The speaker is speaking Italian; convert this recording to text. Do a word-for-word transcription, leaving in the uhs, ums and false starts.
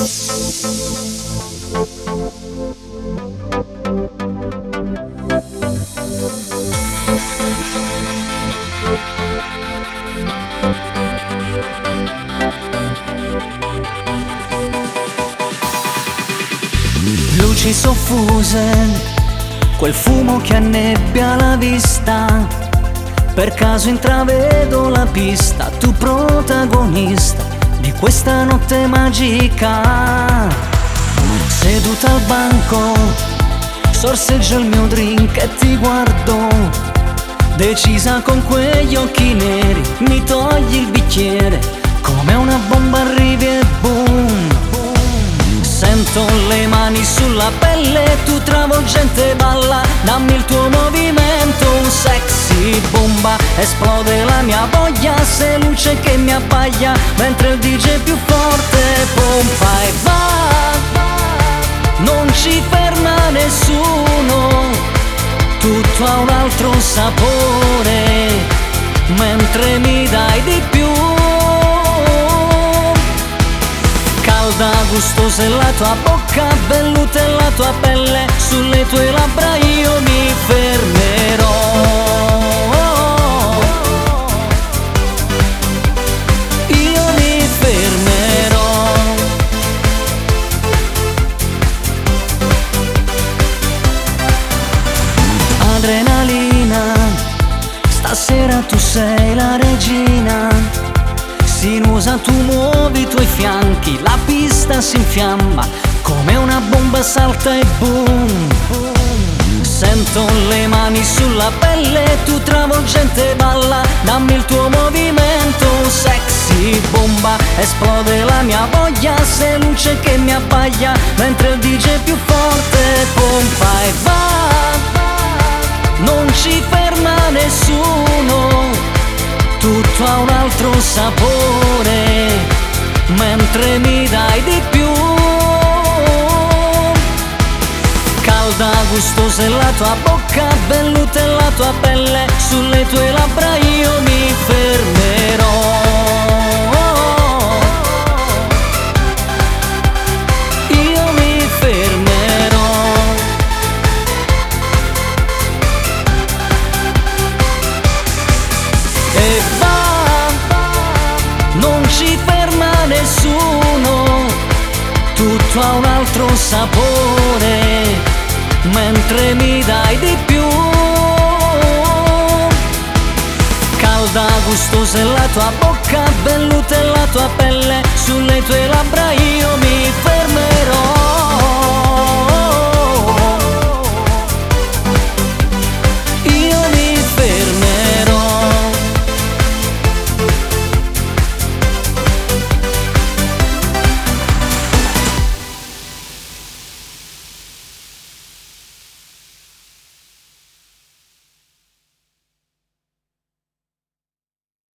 Luci soffuse, quel fumo che annebbia la vista. Per caso intravedo la pista, tu protagonista di questa notte magica. Seduta al banco, sorseggio il mio drink e ti guardo. Decisa con quegli occhi neri, mi togli il bicchiere, come una bomba arrivi e boom. Sento le mani sulla pelle, tu travolgente balla, dammi il tuo movimento, un sexy bomba. Esplode la mia voglia, se luce che mi abbaglia, mentre il D J più forte pompa e va. Non ci ferma nessuno, tutto ha un altro sapore, mentre mi dai di più. Calda, gustosa è la tua bocca, velluta è la tua pelle, sulle tue labbra io mi fermerò. Io mi fermerò. Adrenalina, stasera tu sei la regina. Sinuosa tu muovi i tuoi fianchi, la pista si infiamma, come una bomba salta e boom. Sento le mani sulla pelle, tu travolgente balla, dammi il tuo movimento, sexy bomba. Esplode la mia voglia, se luce che mi abbaglia, mentre il D J più forte pompa e va. Non ci ferma nessuno, tutto ha un altro sapore, mentre mi dai di più. Calda, gustosa è la tua bocca, velluta è la tua pelle, sulle tue labbra io mi fermerò. Io mi fermerò. E va, non ci ferma nessuno, tutto ha un altro sapore, mentre mi dai di più. Calda, gustosa è la tua bocca, velluta è la tua pelle, sulle tue labbra